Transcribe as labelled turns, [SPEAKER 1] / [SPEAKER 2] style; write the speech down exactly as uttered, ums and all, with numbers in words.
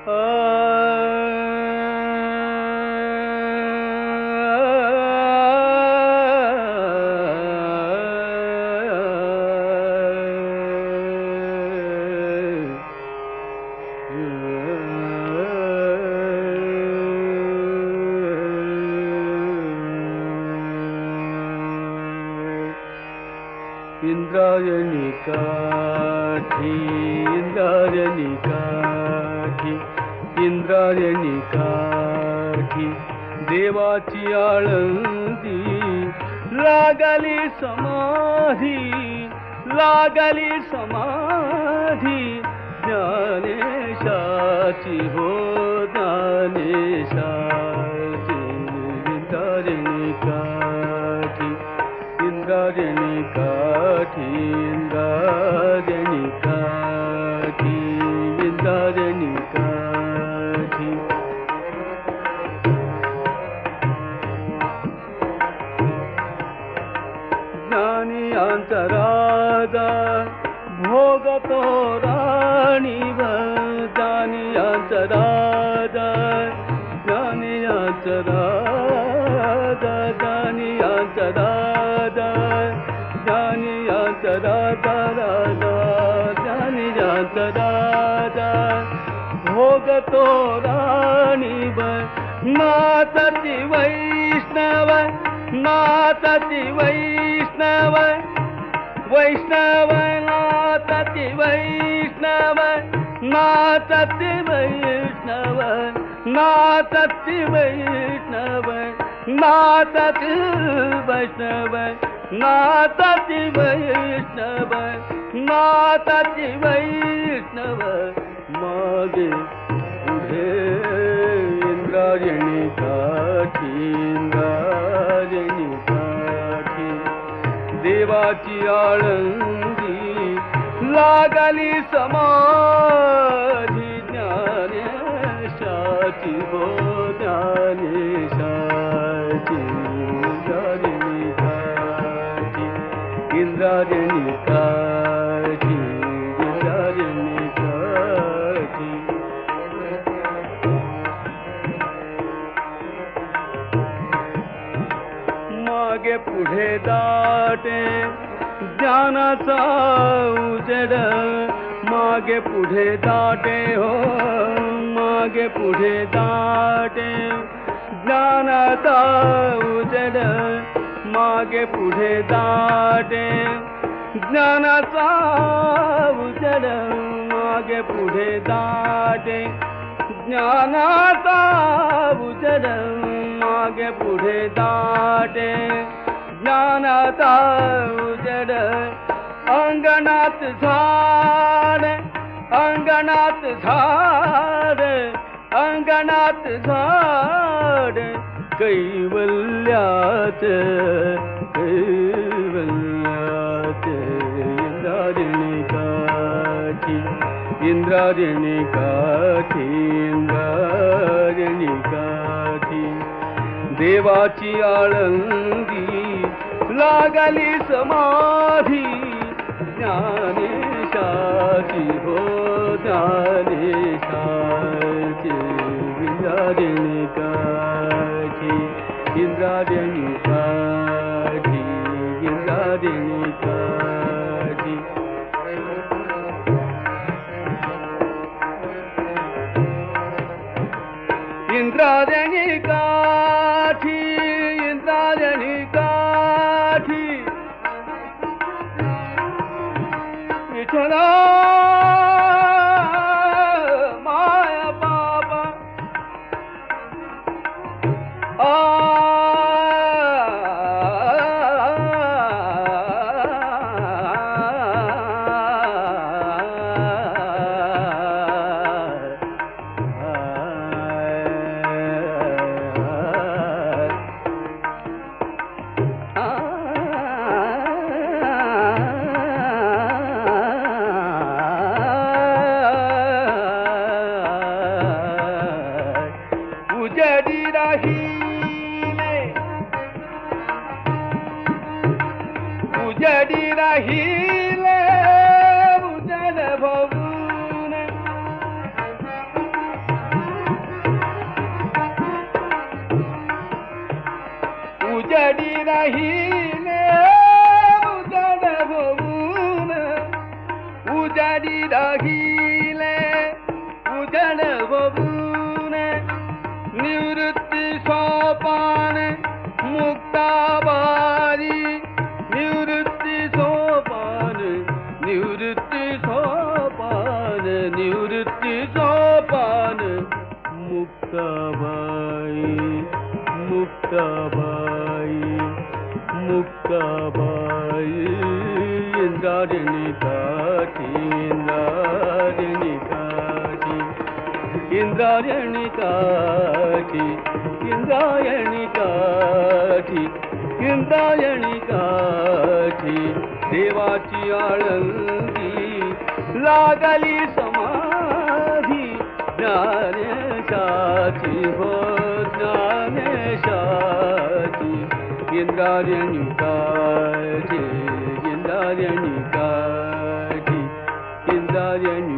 [SPEAKER 1] इंद्रायणी काठी इंद्रायणी काठी इंद्रायणी काठी देवाची आळंदी लागली समाधी लागली समाधी ज्ञानेशाची हो ज्ञानेशाची इंद्रायणी काठी इंद्रायणी काठी इंद्रायणी काठी इंद्रायणी काठी ज्ञानियांचा राजा भोगतो राणीव ज्ञानियांचा राजा ज्ञानियांचा राजा ज्ञानियांचा राजा ज्ञानियांचा राजा राजा ज्ञानियांचा राजा भोगतो राणीव नाचती वैष्णव नाचती वैष्णव वैष्णव नाचती वैष्णव नाचती वैष्णव नाचती वैष्णव नाचती वैष्णव नाचती वैष्णव नाचती वैष्णव मागे पुढे इंद्रायणी काठी इंद्रायणी काठी देवाची आळंदी लागली समाधी ज्ञानेशाची हो ज्ञानेशाची इंद्रायणी काठी इंद्रायणी काठी इंद्रायणी काठी मागे पुढे दाटे ज्ञानाचा उजेड मागे पुढे दाटे हो मागे पुढे दाटे ज्ञानाचा उजेड मागे पुढे दाटे ज्ञानाचा उजेड मागे पुढे दाटे ज्ञानाचा उजेड मागे पुढे दाटे ज्ञानाचा उजेड अंगणात झाड अंगणात झाड अंगणात झाड कैवल्यात कैवल्यात इंद्रायणी काठी इंद्रायणी काठी इंद्रायणी काठी देवाची आळंदी लागली समाधी ज्ञानेशाची हो ज्ञानेशाची इंद्रायणी काठी इंद्रायणी काठी इंद्रायणी काठी इंद्रायणी काठी इंद्रायणी काठी विठ्ठला माया बाबा आ उजडी राहिले उजडी राहिले उजड भवून राहिले उजाड होऊन उजाडी राहिले उजाड होऊन निवृत्ती सोपान मुक्ताबारी निवृत्ती सोपान निवृत्ती सोपान निवृत्ती सोपान मुक्ताबाई मुक्ताबाई मुक्ताबाई इंद्रायणी काठी इंद्रायणी काठी इंद्रायणी काठी इंद्रायणी काठी इंद्रायणी काठी देवाची आळंदी लागली समाधी ज्ञानेशाची हो ज्ञानेशाची इंद्रायणी काठी इंद्रायणी काठी इंद्रायणी